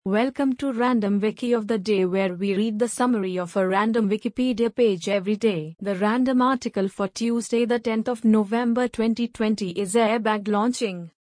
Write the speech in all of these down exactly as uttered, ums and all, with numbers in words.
Welcome to Random Wiki of the Day, where we read the summary of a random Wikipedia page every day. The random article for Tuesday, the tenth of November twenty twenty is airbag launching.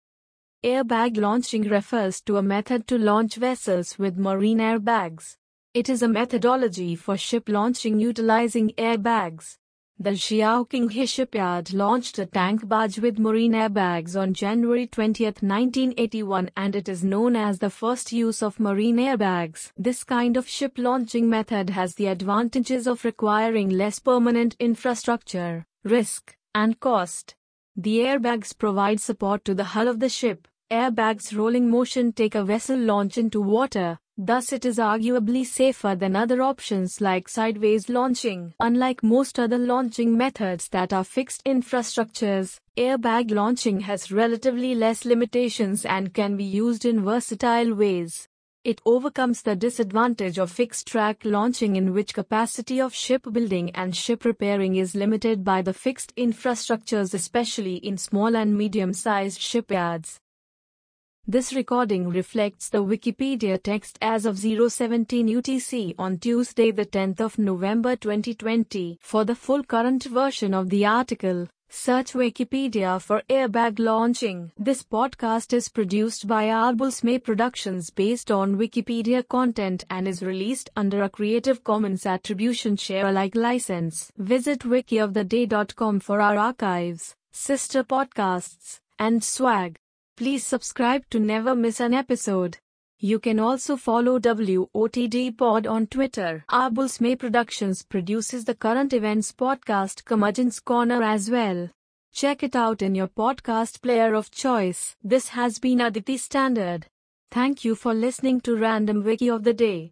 Airbag launching refers to a method to launch vessels with marine airbags. It is a methodology for ship launching utilizing airbags. The Xiaoqing shipyard launched a tank barge with marine airbags on January twentieth, nineteen eighty-one, and it is known as the first use of marine airbags. This kind of ship launching method has the advantages of requiring less permanent infrastructure, risk, and cost. The airbags provide support to the hull of the ship. Airbags' rolling motion take a vessel launch into water. Thus it is arguably safer than other options like sideways launching. Unlike most other launching methods that are fixed infrastructures, airbag launching has relatively less limitations and can be used in versatile ways. It overcomes the disadvantage of fixed-track launching, in which capacity of shipbuilding and ship repairing is limited by the fixed infrastructures, especially in small and medium-sized shipyards. This recording reflects the Wikipedia text as of zero seventeen U T C on Tuesday, the tenth of November twenty twenty. For the full current version of the article, search Wikipedia for airbag launching. This podcast is produced by Arbulsme Productions based on Wikipedia content and is released under a Creative Commons Attribution Share Alike license. Visit wiki of the day dot com for our archives, sister podcasts, and swag. Please subscribe to never miss an episode. You can also follow W O T D Pod on Twitter. Arbulsme Productions produces the current events podcast Curmudgeon's Corner as well. Check it out in your podcast player of choice. This has been Aditi Standard. Thank you for listening to Random Wiki of the Day.